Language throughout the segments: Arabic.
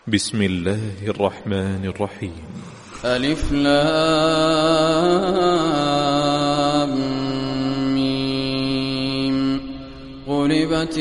بسم الله الرحمن الرحيم. ألف لام ميم. غلبت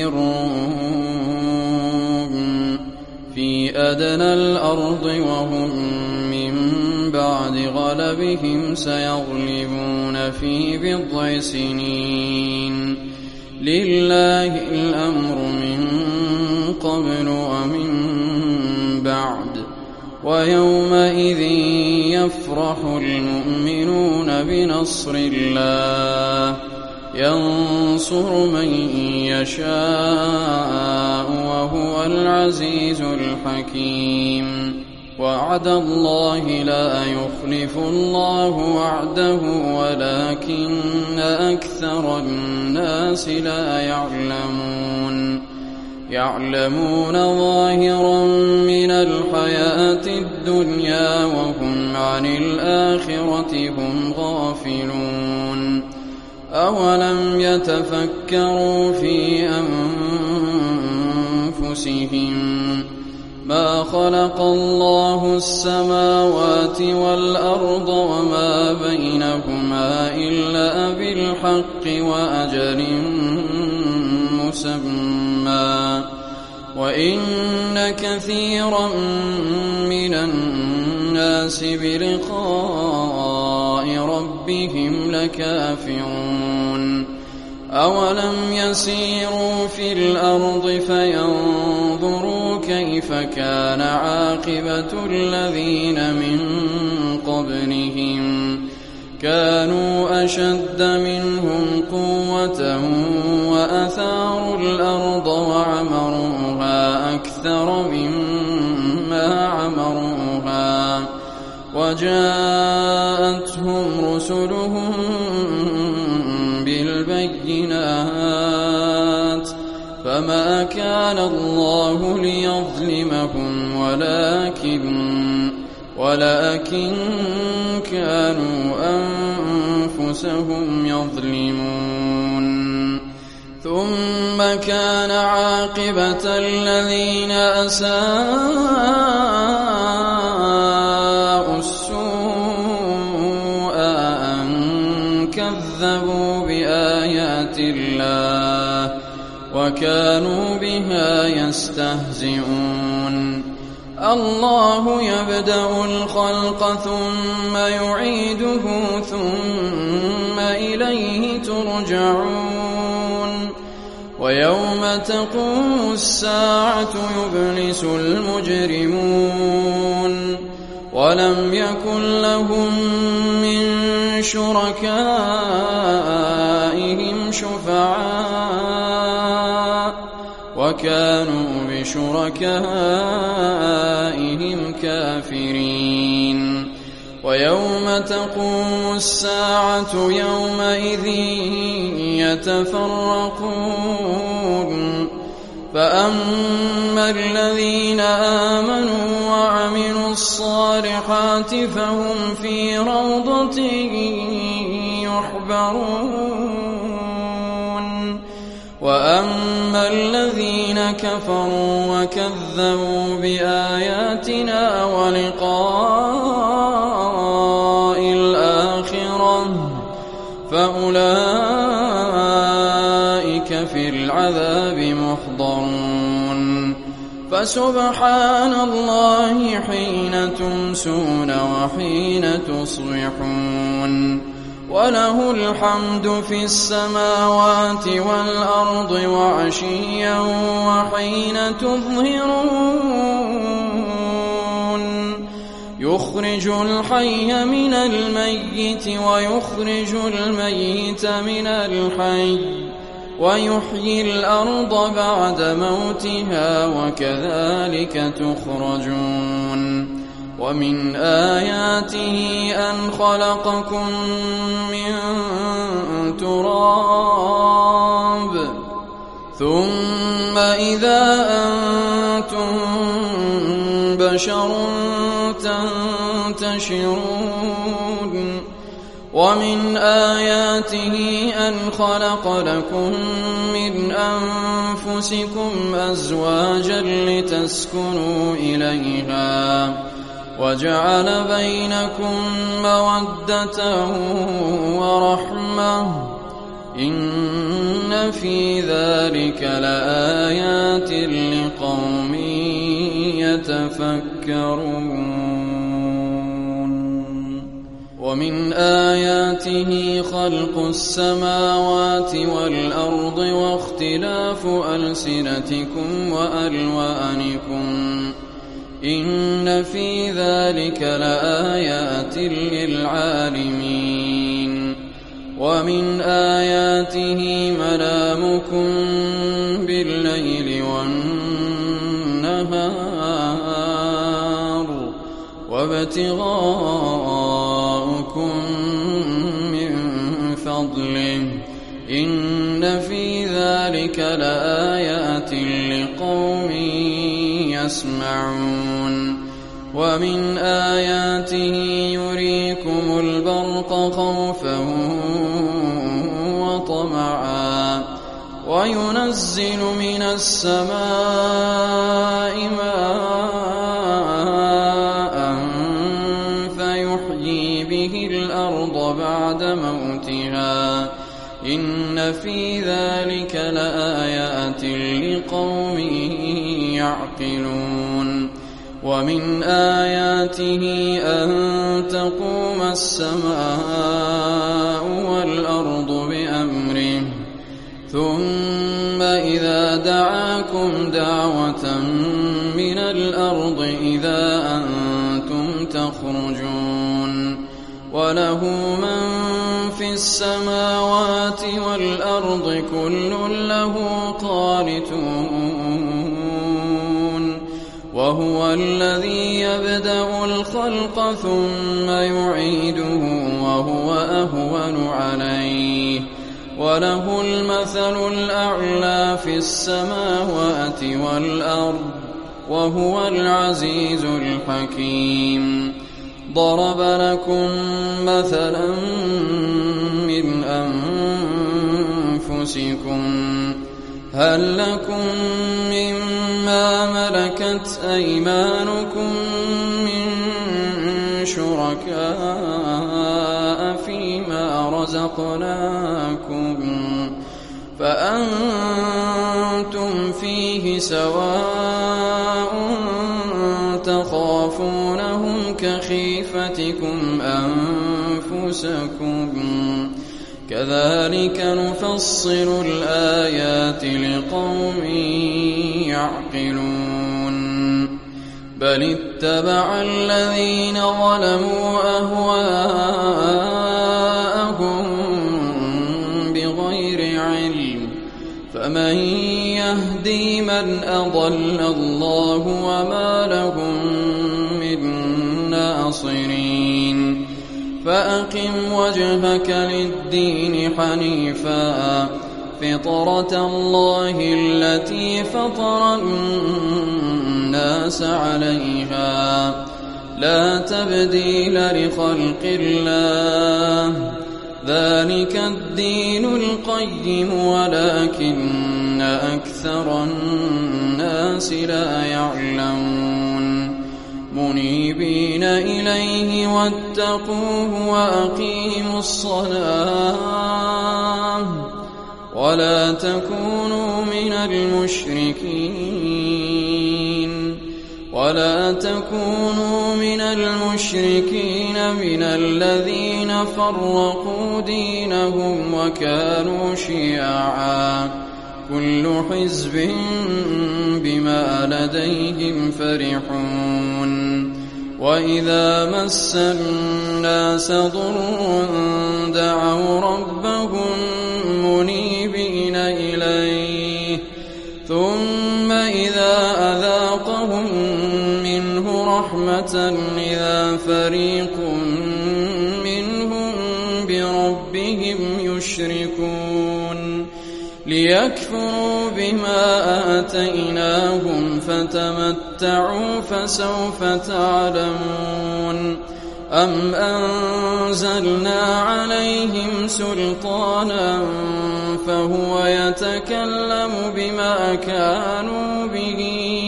الروم في أدنى الأرض وهم من بعد غلبهم سيغلبون في بضع سنين. لله الأمر من قبل ومن بعد ويومئذ يفرح المؤمنون بنصر الله ينصر من يشاء وهو العزيز الحكيم. وعد الله لا يخلف الله وعده ولكن أكثر الناس لا يعلمون ظاهرا من الحياة الدنيا وهم عن الآخرة هم غافلون. أولم يتفكروا في أنفسهم ما خلق الله السماوات والأرض وما بينهما إلا بالحق وأجل مسمى وإن كثيرا من الناس بلقاء ربهم لكافرون. أولم يسيروا في الأرض فينظروا كيف كان عاقبة الذين من قبلهم كانوا أشد منهم قوة وأثاروا الأرض وعمروها أكثر مما عمروها وجاءتهم رسلهم بالبينات فما كان الله ليظلمهم ولكن كانوا أنفسهم يظلمون. ثم كان عاقبة الذين أساءوا السوء أن كذبوا بآيات الله وكانوا بها يستهزئون. الله يبدأ الخلق ثم يعيده ثم إليه ترجعون. ويوم تقوم الساعة يبلس المجرمون ولم يكن لهم من شركائهم شفعاء وكانوا بشركائهم كافرين. ويوم تقوم الساعة يومئذ يتفرقون فأما الذين آمنوا وعملوا الصالحات فهم في روضة يحبرون. وأما الذين كفروا وكذبوا بآياتنا ولقاء الآخرة فأولئك في العذاب محضرون. فسبحان الله حين تمسون وحين تصبحون وله الحمد في السماوات والأرض وعشيا وحين تظهرون. يخرج الحي من الميت ويخرج الميت من الحي ويحيي الأرض بعد موتها وكذلك تخرجون. ومن آياته أن خلقكم من تراب ثم إذا أنتم بشر تنتشرون. ومن آياته أن خلق لكم من أنفسكم أزواجا لتسكنوا إليها وجعل بينكم مودة ورحمة إن في ذلك لآيات لقوم يتفكرون. ومن آياته خلق السماوات والأرض واختلاف ألسنتكم وألوانكم إن في ذلك لآيات للعالمين. ومن آياته منامكم بالليل والنهار وابتغاءكم من فضله إن في ذلك لآيات لقوم يسمعون. ومن آياته يريكم البرق خوفا وطمعا وينزل من السماء ماء فيحيي به الأرض بعد موتها إن في ذلك لآيات لقوم يعقلون. ومن آياته أن تقوم السماء والأرض بأمره ثم إذا دعاكم دعوة من الأرض إذا أنتم تخرجون. وله من في السماوات والأرض كل له قانتون. وهو الذي يبدأ الخلق ثم يعيده وهو أهون عليه وله المثل الأعلى في السماوات والأرض وهو العزيز الحكيم. ضرب لكم مثلا من أنفسكم هل لكم مما ملكت أيمانكم من شركاء فيما رزقناكم فأنتم فيه سواء تخافونهم كخيفتكم أنفسكم كذلك نفصل الآيات لقوم يعقلون. بل اتبع الذين ظلموا أهواءهم بغير علم فمن يهدي من أضل الله وما لهم من ناصرين. فأقم وجهك للدين حنيفا فطرة الله التي فطر الناس عليها لا تبديل لخلق الله ذلك الدين القيم ولكن أكثر الناس لا يعلمون. منيبين إليه واتقوه وأقيموا الصلاة ولا تكونوا من المشركين من الذين فرقوا دينهم وكانوا شيعا كل حزب بما لديهم فرحون. وإذا مس الناس ضر دعوا ربهم منيبين إليه ثم إذا أذاقهم منه رحمة إذا فريق منهم بربهم يشركون. ليكفروا بما آتيناهم فتمتعوا فسوف تعلمون. أم أنزلنا عليهم سلطانا فهو يتكلم بما كانوا به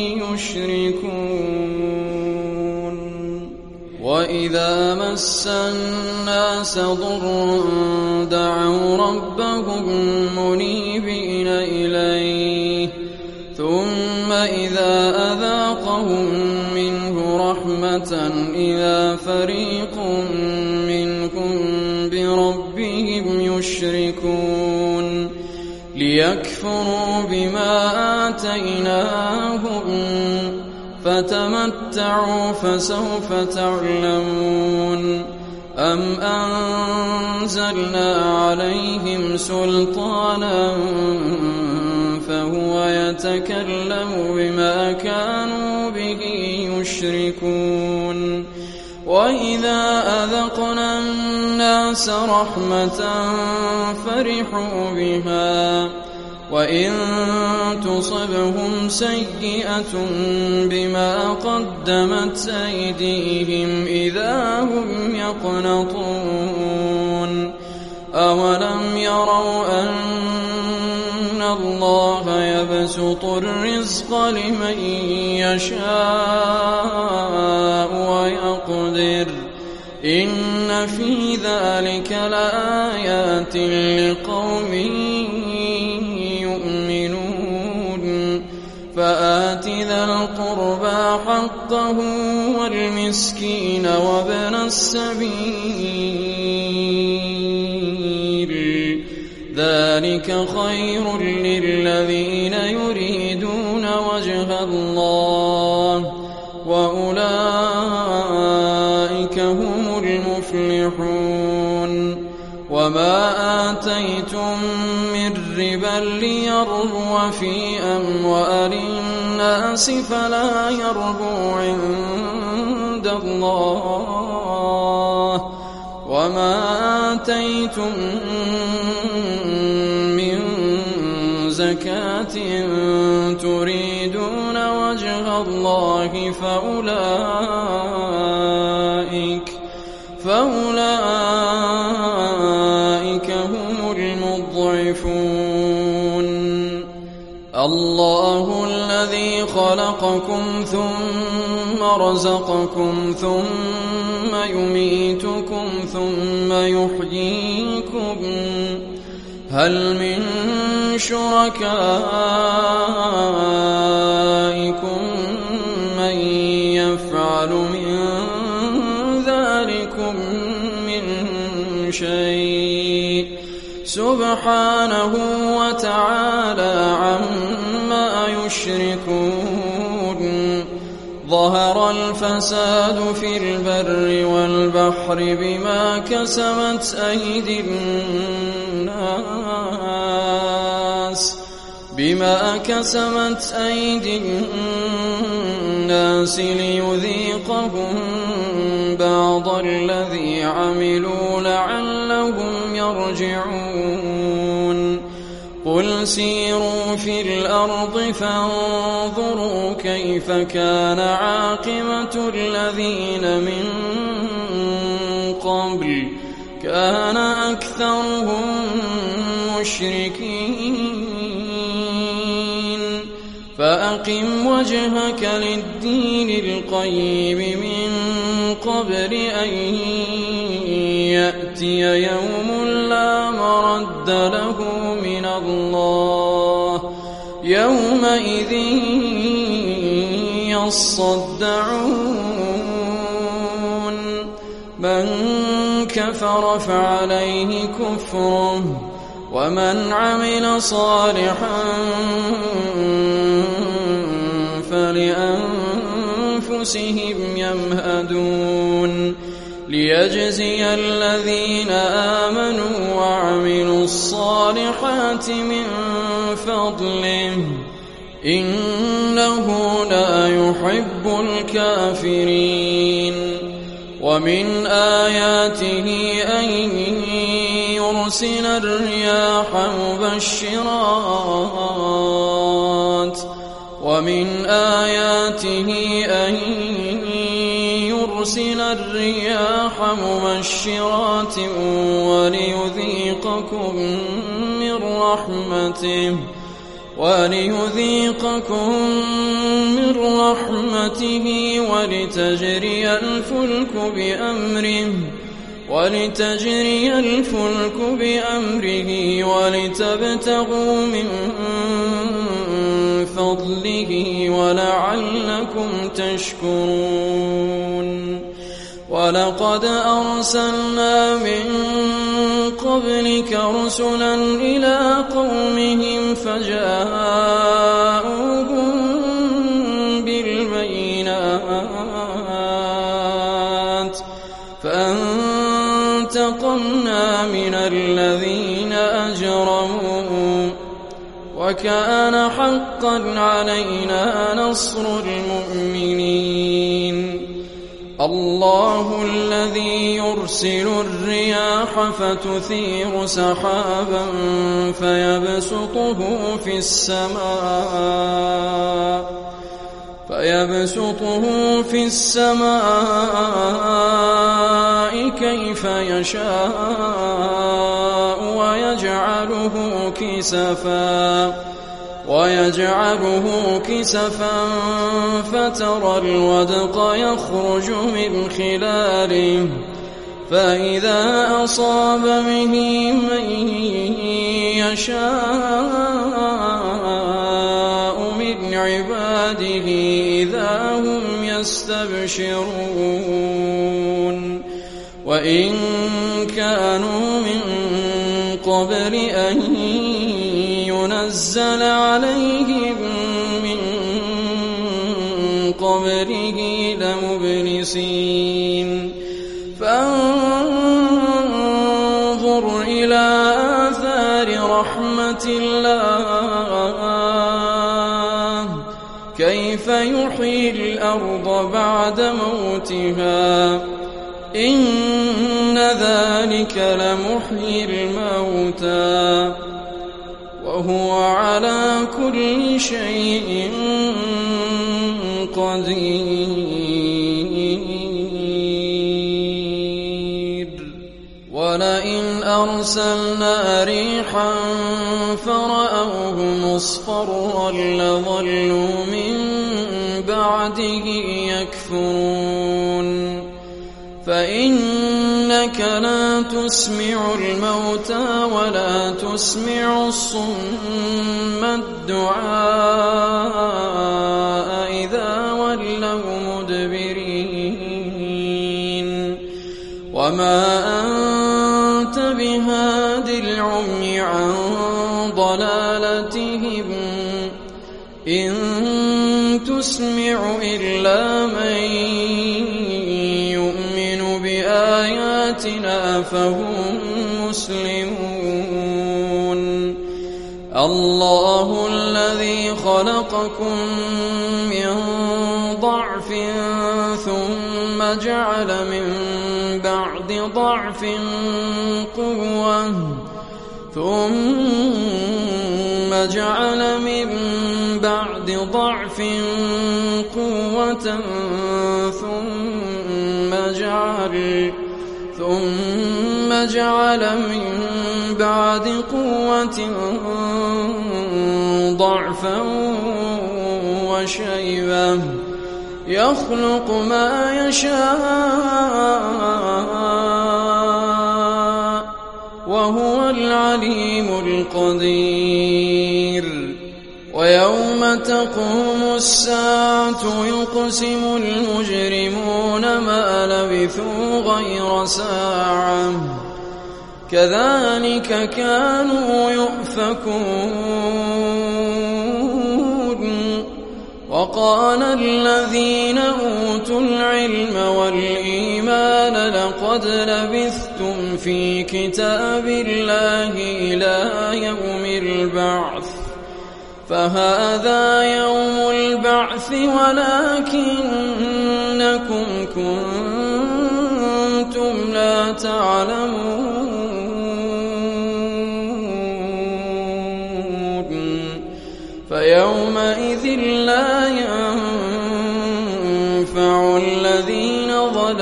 يشركون وإذا مس الناس ضر دعوا ربهم منيبين إليه ثم إذا أذاقهم منه رحمة إذا فريق منهم بربهم يشركون ليكفروا بما آتيناهم فتمتعوا فسوف تعلمون أم أنزلنا عليهم سلطانا فهو يتكلم بما كانوا به يشركون وإذا أذقنا الناس رحمة فرحوا بها وإن تصبهم سيئة بما قدمت أيديهم إذا هم يقنطون أولم يروا أن الله يبسط الرزق لمن يشاء ويقدر إن في ذلك لآيات لقوم يؤمنون فآت ذا القربى حقه والمسكين وابن السبيل ذلك خير للذين يريدون وجه الله وأولئك هم المفلحون وما آتيتم من ربا ليربو في أموال الناس فلا يربو عند الله وما آتيتم من زكاة تريدون وجه الله فأولئك هم المضعفون الله الذي خلقكم ثم رزقكم ثم يميتكم ثم يحييكم هل من شركائكم من يفعل من ذلكم من شيء سبحانه وتعالى عما يشركون ظهر الفساد في البر والبحر بما كسبت أيدي الناس ليذيقهم بعض الذي عملوا لعلهم يرجعون قل سيروا في الأرض فانظروا كيف كان عاقبة الذين من قبل كان أكثرهم مشركين فأقم وجهك للدين القيم من قبل أن يأتي يوم لا مرد له من الله يومئذ يصدعون من كفر فعليه كفره ومن عمل صالحا فلأنفسهم يمهدون ليجزي الذين آمنوا وعملوا الصالحات من فضله إنه لا يحب الكافرين ومن آياته أن يرسل الرياح مبشرات ومن آياته أن يرسل الرياح مبشرات وليذيقكم من رحمته ولتجري الفلك بأمره ولتبتغوا من فضله ولعلكم تشكرون ولقد أرسلنا من قبلك رسلا إلى قومهم فجاءوهم بالبينات فانتقمنا من الذين أجرموا وكان حقا علينا نصر المؤمنين الله الذي يرسل الرياح فتثير سحابا فيبسطه في السماء كيف يشاء ويجعله كسفا فترى الودق يخرج من خلاله فإذا أصاب به من يشاء من عباده إذا هم يستبشرون وإن كانوا من قبل أن ينزل عليهم من قبله لمبلسين فانظر إلى آثار رحمة الله كيف يحيي الأرض بعد موتها إن ذلك لمحيي الموتى وهو على كل شيء قدير ولئن أرسلنا ريحا فرأوه مصفرا لظلوا من بعده يكفرون فإنك لا تسمع الموتى ولا تسمع الصم الدعاء إذا ولوا مدبرين وما أنت بهاد العمي عن ضلالتهم إن تسمع إلا من بآياتنا فهم مسلمون الله الذي خلقكم من ضعف ثم جعل من بعد ضعف قوة ثم جعل من بعد ضعف قوة ثم جعل من بعد قوة ضعفا وشيبة يخلق ما يشاء وهو العليم القدير ويوم تقوم الساعة يقسم المجرمون ما لبثوا غير ساعة كذلك كانوا يؤفكون وقال الذين أوتوا العلم والإيمان لقد لبثتم في كتاب الله إلى يوم البعث فهذا يوم البعث ولكنكم كنتم لا تعلمون فيومئذ لا ينفع الذين ظلموا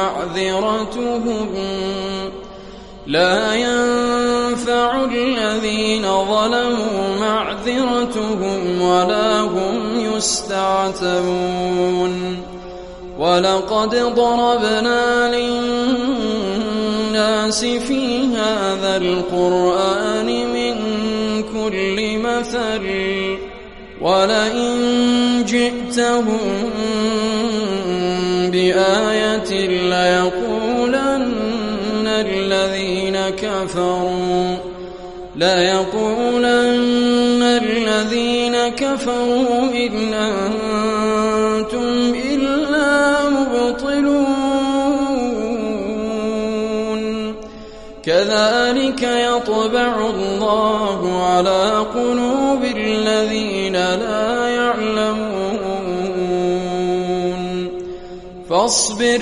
لا ينفع الذين ظلموا معذرتهم ولا هم يستعتبون ولقد ضربنا للناس في هذا القرآن من كل مثل ولئن جئتهم بآية ليقولن الذين كفروا إن أنتم إلا مبطلون كذلك يطبع الله على قلوب الذين لا يعلمون فاصبر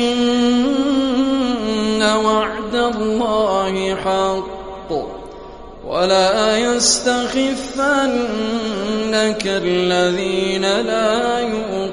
إن وعد الله حق ولا يستخفنك الذين لا يؤمنون